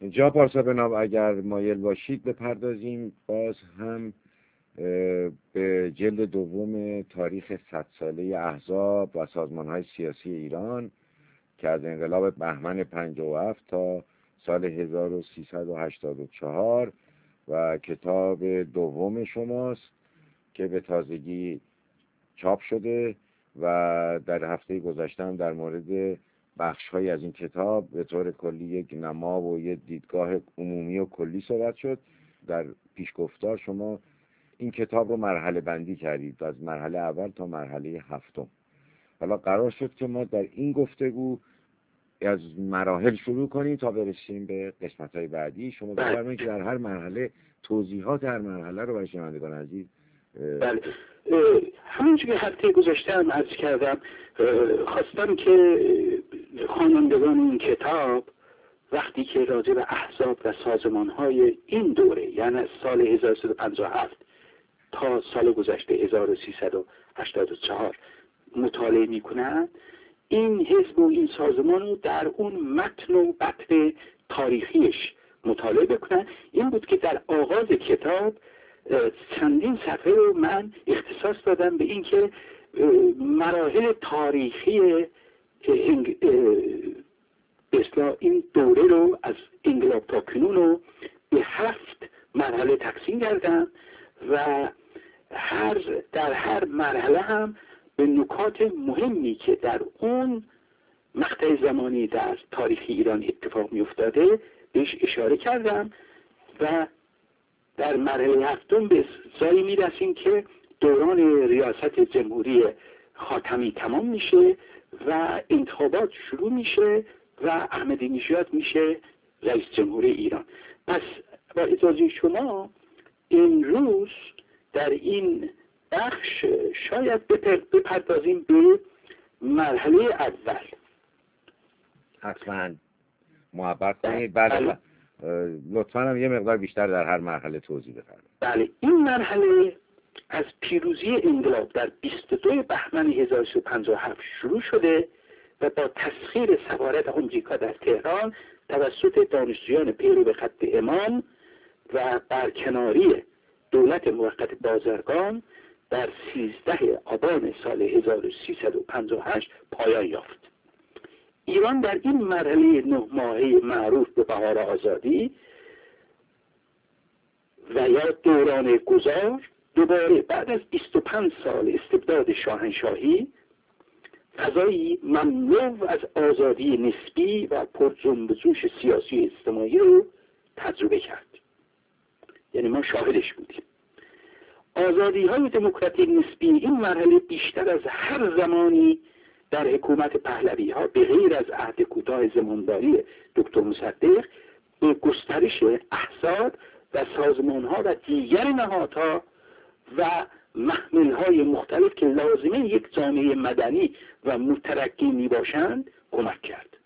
جا پارسا بناب اگر مایل باشید بپردازیم باز هم به جلد دوم تاریخ 100 ساله احزاب و سازمان‌های سیاسی ایران که از انقلاب بهمن 57 تا سال 1384 و کتاب دوم شماست که به تازگی چاپ شده و در هفته گذشته در مورد بخش‌های از این کتاب به طور کلی یک نما و یک دیدگاه عمومی و کلی صحبت شد. در پیشگفتار شما این کتاب رو مرحله بندی کردید از مرحله اول تا مرحله هفتم. حالا قرار شد که ما در این گفتگو از مراحل شروع کنیم تا برسیم به قسمت‌های بعدی. شما بفرمایید که در هر مرحله توضیحات هر مرحله رو برای شنوندگان عزیز. بله، همونجور که هفته گذشته هم عرض کردم، خواستم که خوانندگان این کتاب وقتی که راجع به احزاب و سازمان‌های این دوره، یعنی از سال 1357 تا سال گذشته 1384 مطالعه می‌کنند، این حزب و این سازمان رو در اون متن و بطن تاریخیش مطالعه بکنن. این بود که در آغاز کتاب چندین صفحه رو من اختصاص دادم به این که مراحل تاریخی این دوره رو از انقلاب تا کنون رو به 7 مرحله تقسیم کردم و در هر مرحله هم به نکات مهمی که در اون مقطع زمانی در تاریخ ایران اتفاق می افتاده بهش اشاره کردم و در مرحله هفتم به جایی می رسیم که دوران ریاست جمهوری خاتمی تمام میشه و انتخابات شروع میشه و احمدی نژاد میشه رئیس جمهور ایران. پس با اجازه شما امروز در این بخش شاید بپردازیم به مرحله اول. حتما محبت کنید. بله. لطفاً هم یه مقدار بیشتر در هر مرحله توضیح بفرمایید. بله، این مرحله از پیروزی انقلاب در 22 بهمن 1357 شروع شده و با تسخیر سفارت آمریکا در تهران توسط دانشجویان پیرو به خط امام و برکناری دولت موقت بازرگان در 13 آبان سال 1358 پایان یافت. ایران در این مرحله 9 ماهه معروف به بهار آزادی و یا دوران گذار دوباره بعد از 25 سال استبداد شاهنشاهی فضایی مملو از آزادی نسبی و پرجنب و جوش سیاسی اجتماعی رو تجربه کرد. یعنی ما شاهدش بودیم. آزادی های دموکراتیک نسبی این مرحله بیشتر از هر زمانی در حکومت پهلوی ها به غیر از عهد کوتاه زمانداری دکتر مصدق به گسترش احزاب و سازمان ها و دیگر نهادها و محمل های مختلف که لازمه یک جامعه مدنی و مترقی می باشند کمک کرد.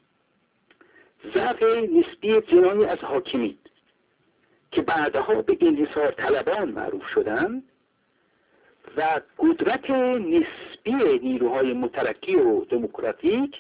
ضعف نسبی جنایی از حاکمین که بعدها به انحصار طلبان معروف شدند و قدرت نسبی نیروهای مترقی و دموکراتیک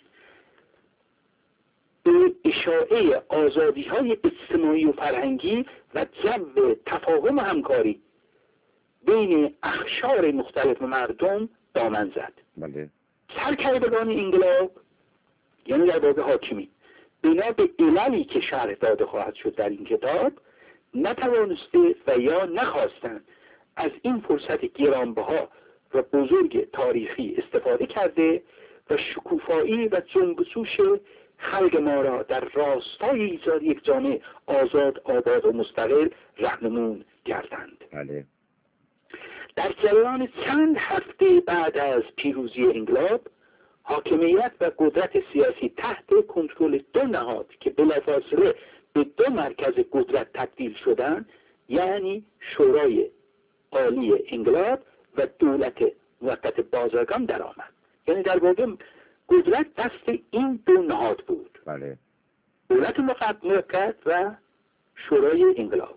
به اشاعه آزادی‌های اجتماعی و فرهنگی و جو تفاهم و همکاری بین اقشار مختلف مردم دامن زد. بله. سرکردگان انقلاب یعنی در باب حاکمی بنا به عللی که شرح داده خواهد شد در این کتاب نتوانسته و یا نخواستند از این فرصت گرانبها و بزرگ تاریخی استفاده کرده و شکوفایی و جنبشوش خلق ما را در راستای ایجاد یک جامعه آزاد، آباد و مستقل راهنمون کردند. بله. در جریان چند هفته بعد از پیروزی انقلاب حاکمیت و قدرت سیاسی تحت کنترل 2 نهاد که بلافاصله به 2 مرکز قدرت تبدیل شدند، یعنی شورای عالی انقلاب و دولت موقت بازرگان درآمد. یعنی در واقع قدرت دست این 2 نهاد بود. بله. دولت موقت و شورای انقلاب.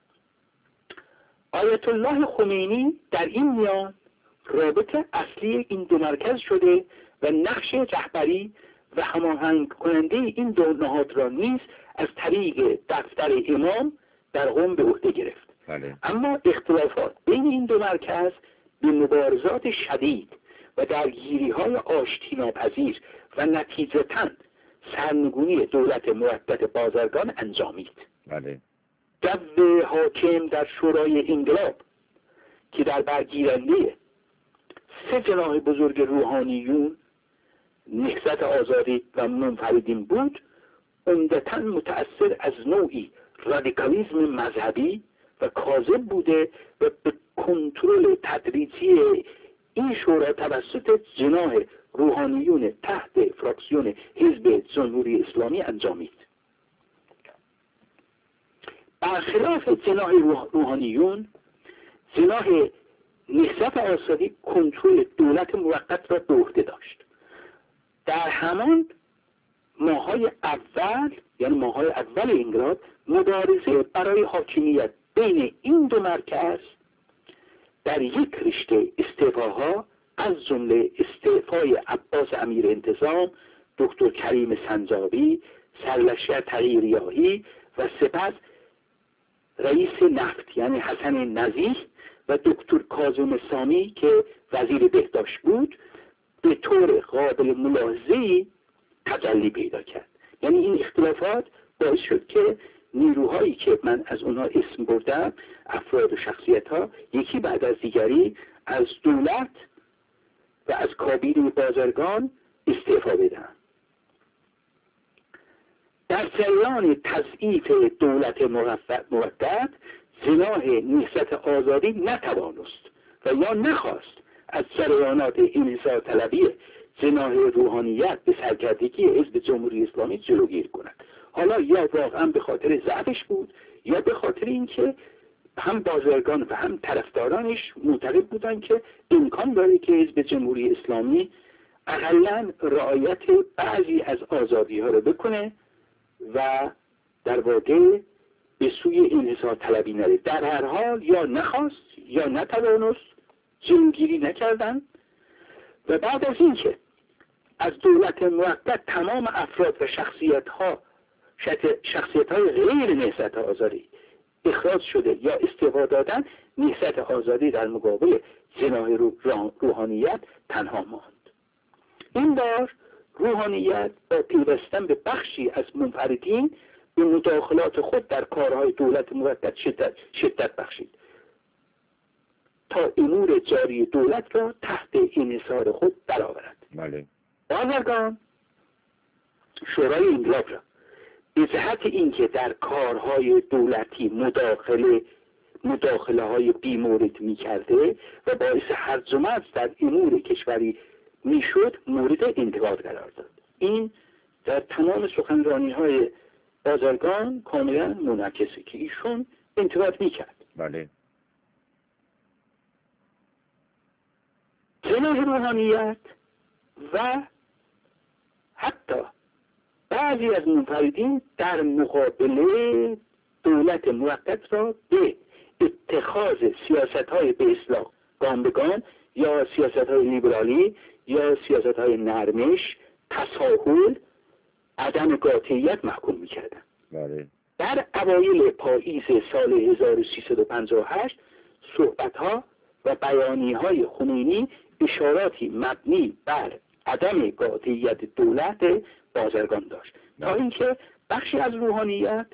آیت الله خمینی در این میان رابط اصلی این 2 مرکز شده و نقش رهبری و هماهنگ کننده این دو نهاد را نیز از طریق دفتر امام در قم به عهده گرفت. اما اختلافات بین این دو مرکز به مبارزات شدید و درگیری‌های آشتی ناپذیر و نتیجتاً سرنگونی دولت موقت بازرگان انجامید. جو حاکم در شورای انقلاب که در برگیرنده سه جناح بزرگ روحانیون، نهضت آزادی و منفردین بود، عمدتاً متأثر از نوعی رادیکالیسم مذهبی و کاذب بوده و به کنترل تدریجی این شورا توسط جناح روحانیون تحت فراکسیون حزب جمهوری اسلامی انجامید. برخلاف جناح روحانیون، جناح نهضت آزادی کنترل دولت موقت را به عهده داشت. در همان ماه‌های اول، یعنی ماه‌های اول انقلاب، مبارزه برای حاکمیت بین این دو مرکز در یک رشته استعفاها از جمله استعفای عباس امیر انتظام، دکتر کریم سنجابی، سرلشکر تغییر یاحی و سپس رئیس نفت یعنی حسن نزیح و دکتر کاظم سامی که وزیر بهداشت بود به طور قابل ملاحظه‌ای تجلی پیدا کرد. یعنی این اختلافات باعث شد که نیروهایی که من از اونها اسم بردم، افراد و شخصیت‌ها، یکی بعد از دیگری از دولت و از کابینه بازرگان استعفا بدن. در جریان تضعیف دولت موقت، جناح نهضت آزادی نتوانست و یا نخواست از جریانات انحصار طلبی جناح روحانیت به سرکردگی حزب جمهوری اسلامی جلوگیری کند. حالا یا واقعا به خاطر ضعفش بود یا به خاطر اینکه هم بازرگان و هم طرفدارانش معتقد بودند که امکان داره که حزب جمهوری اسلامی اقلاً رعایت بعضی از آزادی ها رو بکنه و در واقع به سوی انحصار طلبی نره. در هر حال یا نخواست یا نتوانست، جلوگیری نکردن و بعد از اینکه از دولت موقت تمام افراد و شخصیت‌های غیر نهضت آزادی اخراج شده یا استعفا دادن، نهضت آزادی در مقابل جناح روحانیت تنها ماند. این بار روحانیت با پیوستن به بخشی از منفردین به مداخلات خود در کارهای دولت موقت شدت بخشید تا امور جاری دولت را تحت انحصار خود درآورد. بازرگان شورای انقلاب را به جهت اینکه در کارهای دولتی مداخله های بیمورد می کرده و باعث هرج و مرج در امور کشوری می شد مورد انتقاد قرار داد. این در تمام سخنرانی های بازرگان کاملا منعکسه که ایشون انتقاد می کرد. جناح روحانیت و حتی بعضی از منفردین در مقابله دولت موقت را به اتخاذ سیاست‌های به اصلاح گام به گام یا سیاست‌های لیبرالی یا سیاست‌های نرمش، تساهل، عدم قاطعیت محکوم می‌کردند. در اوایل پاییز سال 1358 صحبت‌ها و بیانیه‌های خمینی اشاراتی مبنی بر عدم قاطعیت دولت بازرگان داشت تا اینکه بخشی از روحانیت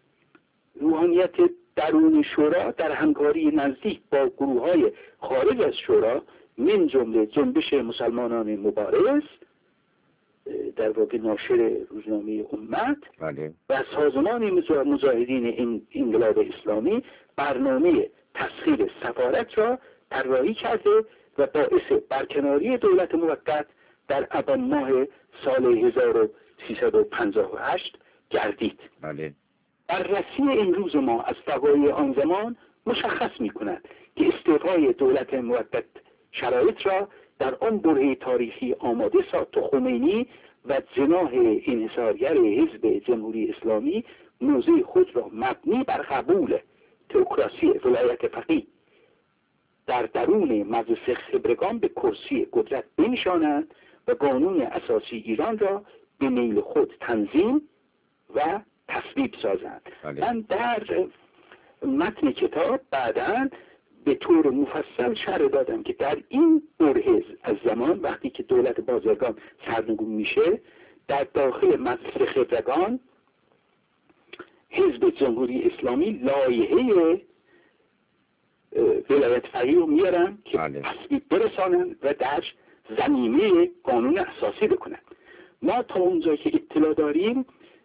درون شورا در همکاری نزدیک با گروه‌های خارج از شورا من جمله جنبش مسلمانان مبارز، در واقع ناشر روزنامه امت و سازمان مجاهدین انقلاب اسلامی برنامه تسخیر سفارت را طراحی کرده و باعث برکناری دولت موقت در ابان ماه سال 1358 گردید. بررسی امروز ما از وقایع آن زمان مشخص می کند که استعفای دولت موقت شرایط را در آن برهه تاریخی آماده ساخت و خمینی و جناح انحصارگر حزب جمهوری اسلامی موضع خود را مبنی بر قبول تئوکراسی ولایت فقیه در درون مجلس خبرگان به کرسی قدرت بنشانند و قانون اساسی ایران را به میل خود تنظیم و تصویب سازند. من در متن کتاب بعداً به طور مفصل شرح دادم که در این برهه از زمان وقتی که دولت بازرگان سرنگون میشه، در داخل مجلس خبرگان حزب جمهوری اسلامی لایحه ولایت فقیه رو میارن که تصویب برسانن و در ضمیمه قانون اساسی بکنن. ما تا اونجا که اطلاع داریم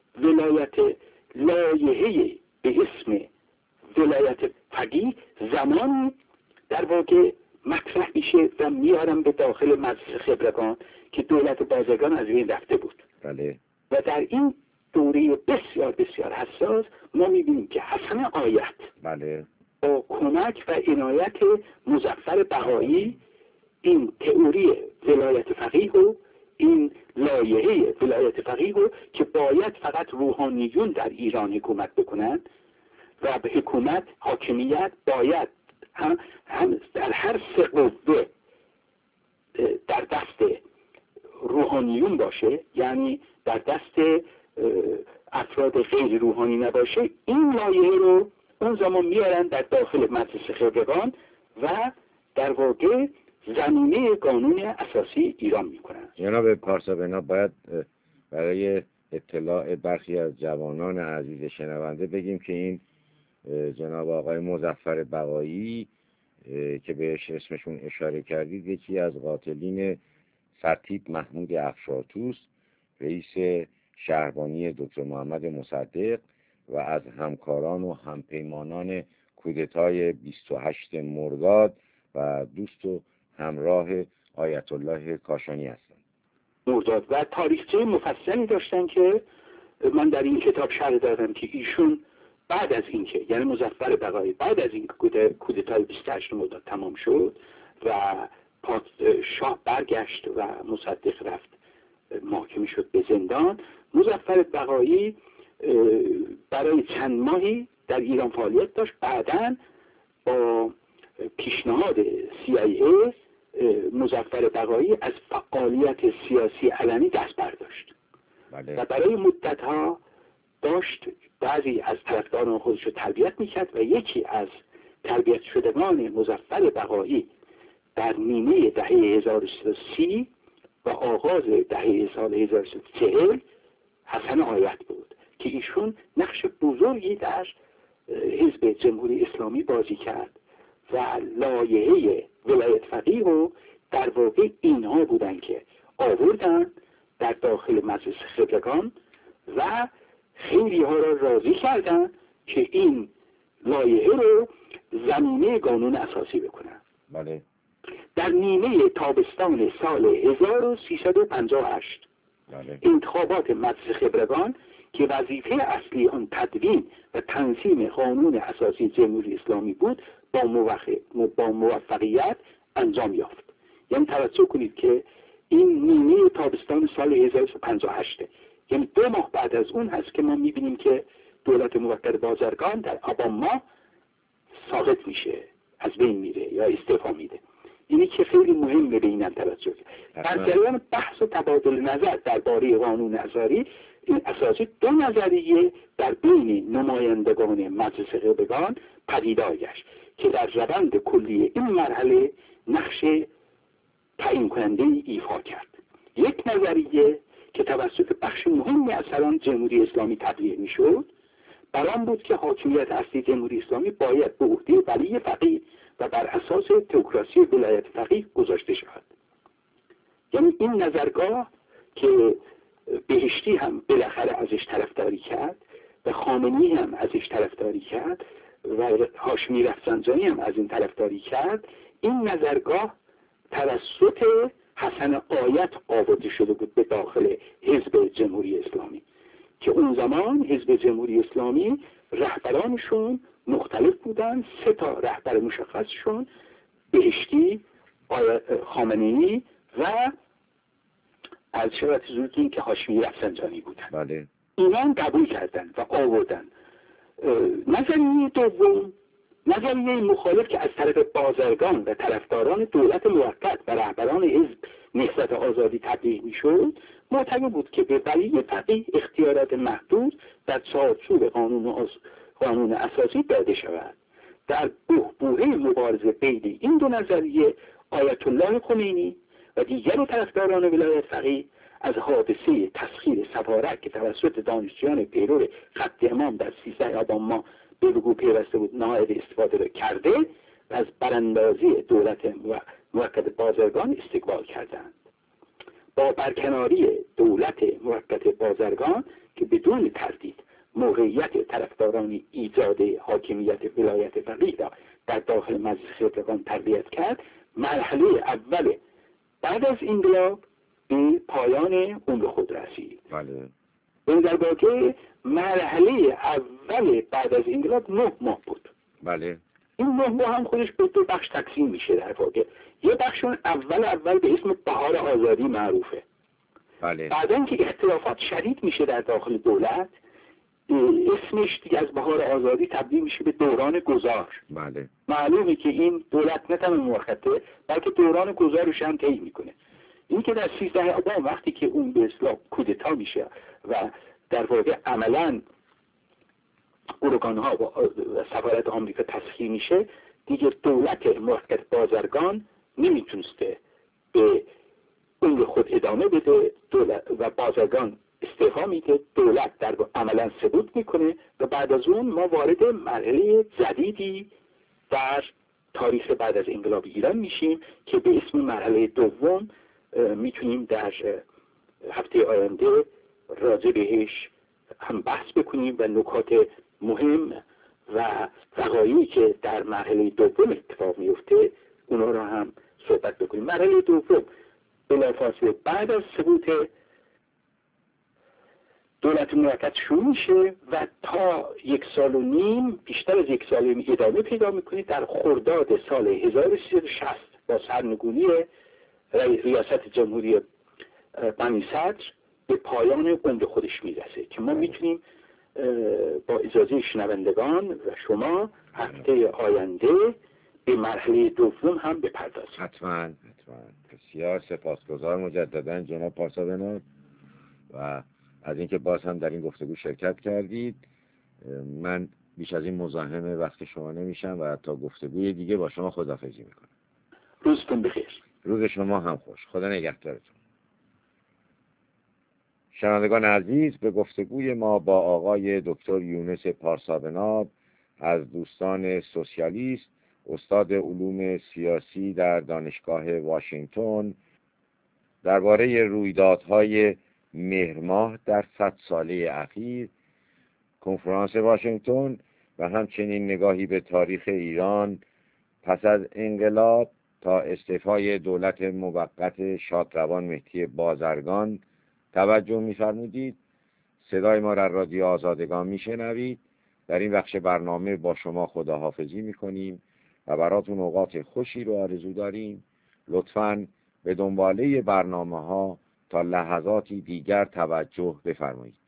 لایحه به اسم ولایت فقیه زمان در واقع مطرح میشه و میارن به داخل مجلس خبرگان که دولت بازرگان از این رفته بود. بله. و در این دوره بسیار بسیار حساس ما میبینیم که حسن آیت بله با کمک و عنایت مظفر بهایی این تئوری ولایت فقیه و این لایحه ولایت فقیه رو که باید فقط روحانیون در ایران حکومت بکنند و به حکومت حاکمیت باید هم در هر سه قوه در دست روحانیون باشه، یعنی در دست افراد غیر روحانی نباشه، این لایحه رو اون زمان میارن در داخل مجلس خبرگان و در واقع زمینه قانون اساسی ایران میکنن. جناب پارسا باید برای اطلاع برخی از جوانان عزیز شنونده بگیم که این جناب آقای مظفر بقایی که بهش اسمشون اشاره کردید یکی از قاتلین سرتیپ محمود افشارتوست، رئیس شهربانی دکتر محمد مصدق و از همکاران و همپیمانان کودتای 28 مرداد و دوست و همراه آیت الله کاشانی هستند. مرداد و تاریخچه مفصلی داشتن که من در این کتاب شرح دادم که ایشون بعد از اینکه یعنی مظفر بقایی بعد از این کودتای 28 مرداد تمام شد و شاه برگشت و مصدق رفت محاکمه شد به زندان، مظفر بقایی برای چند ماهی در ایران فعالیت داشت. بعداً با پیشنهاد CIA مظفر بقایی از فعالیت سیاسی علنی دست برداشت و برای مدتها داشت بعضی از طرفداران خودش رو تربیت میکرد و یکی از تربیت شدگان مظفر بقایی در نیمه دهه 1330 و آغاز دهه سال 1340 حسن آیت بود که ایشون نقش بزرگی در حزب جمهوری اسلامی بازی کرد و لایحه ولایت فقیه رو در واقع اینها بودن که آوردن در داخل مجلس خبرگان و خیلی ها را راضی کردن که این لایحه رو زمینه قانون اساسی بکنن. بله. در نیمه تابستان سال 1358 انتخابات مجلس خبرگان که وظیفه اصلی آن تدوین و تنظیم قانون اساسی جمهوری اسلامی بود با موفقیت انجام یافت. یعنی توجه کنید که این نیمه تابستان سال 1358 یعنی 2 ماه بعد از اون هست که ما میبینیم که دولت موقت بازرگان در آبان ماه ساقط میشه، از بین میره یا استعفا میده. اینی که خیلی مهمه به اینم توجه کنید. در جریان بحث و تبادل نظر درباره قانون اساسی این اساسی 2 نظریه در بین نمایندگان مجلس خبرگان پدیدار گشت که در روند کلی این مرحله نقش تعیین کننده ایفا کرد. یک نظریه که توسط بخش مهمی از سران جمهوری اسلامی تبلیغ میشد بر آن بود که حاکمیت اصلی جمهوری اسلامی باید به عهده ولی فقیه و بر اساس تئوکراسی ولایت فقیه گذاشته شود. یعنی این نظرگاه که بهشتی هم بالاخره ازش طرفداری کرد و خامنه‌ای هم ازش طرفداری کرد و هاشمی رفسنجانی هم از این طرفداری کرد، این نظرگاه توسط حسن آیت آورده شده بود به داخل حزب جمهوری اسلامی که اون زمان حزب جمهوری اسلامی رهبرانشون مختلف بودن. 3 تا رهبر مشخصشون بهشتی، خامنه‌ای و از شبت زودتون که هاشمی رفسنجانی بودن. بله. اینا قبول کردن و آوردن. نظریه دوم، نظریه مخالف که از طرف بازرگان و طرفداران دولت موقت و رهبران حزب نهضت آزادی تبلیغ میشد معتقد بود که به ولی فقیه اختیارات محدود در چارچوب قانون اساسی داده شود. در بحبوحه مبارزه بین این دو نظریه آیت الله خمینی و دیگر طرفداران ولایت فقیه از حادثه تسخیر سفارت که توسط دانشجویان پیرو خط امام در 13 آبان ماه به وقوع پیوسته بود ناهید استفاده را کرده و از براندازی دولت موقت بازرگان استقبال کردند. با برکناری دولت موقت بازرگان که بدون تردید موقعیت طرفداران ایجاد حاکمیت ولایت فقیه را در داخل مجلس خبرگان تربیت کرد، مرحله اول بعد از انقلاب به پایان عمر خود رسید. بله. این در واقع مرحله اول بعد از انقلاب 9 ماه بود. بله. این 9 ماه هم خودش به 2 بخش تقسیم میشه در واقع. یه بخشون اول به اسم بهار آزادی معروفه. بله. بعدن که اختلافات شدید میشه در داخل دولت، اسمش دیگه از بهار آزادی تبدیل میشه به دوران گذار. بله. معلومه که این دولت نه تنها موقته بلکه دوران گذارش هم طی میکنه. این که در 13 آبان وقتی که اون به اصطلاح کودتا میشه و در واقع عملاً ارگان‌ها و سفارت آمریکا تسخیر میشه، دیگه دولت موقت بازرگان نمیتونسته به اون خود ادامه بده و بازرگان استعفا میده، دولت در عملا سقوط میکنه و بعد از اون ما وارد مرحله جدیدی در تاریخ بعد از انقلاب ایران میشیم که به اسم مرحله دوم میتونیم در هفته آینده راجع بهش هم بحث بکنیم و نکات مهم و وقایعی که در مرحله دوم اتفاق میفته اونا را هم صحبت بکنیم. مرحله دوم بلافاصله بعد از سقوط دولت موقت شروع میشه و تا 1.5 سال، بیشتر از 1 سال ادامه پیدا میکنه. در خرداد سال 1360 با سرنگونی ریاست جمهوری بنی صدر به پایان عمر خودش میرسه که ما میتونیم با اجازه شنوندگان و شما هفته آینده به مرحله دوم هم بپردازیم. حتما. بسیار سپاسگزار مجددا جناب پارسا بناب و از اینکه باز هم در این گفتگو شرکت کردید. من بیش از این مزاحم وقت شما نمیشم و تا گفتگوی دیگه با شما خداحافظی میکنم. روزتون بخیر. روز شما هم خوش. خدا نگهدارتون. شنوندگان عزیز، به گفتگوی ما با آقای دکتر یونس پارسا بناب از دوستان سوسیالیست، استاد علوم سیاسی در دانشگاه واشنگتن، درباره رویدادهای مهر ماه در 100 ساله اخیر، کنفرانس واشنگتن و همچنین نگاهی به تاریخ ایران پس از انقلاب تا استعفای دولت موقت شادروان مهدی بازرگان توجه می‌فرمودید. صدای ما را رادیو آزادگان میشنوید. در این بخش برنامه با شما خداحافظی میکنیم و براتون اوقات خوشی رو آرزو داریم. لطفاً به دنباله برنامه‌ها تا لحظاتی دیگر توجه بفرمایید.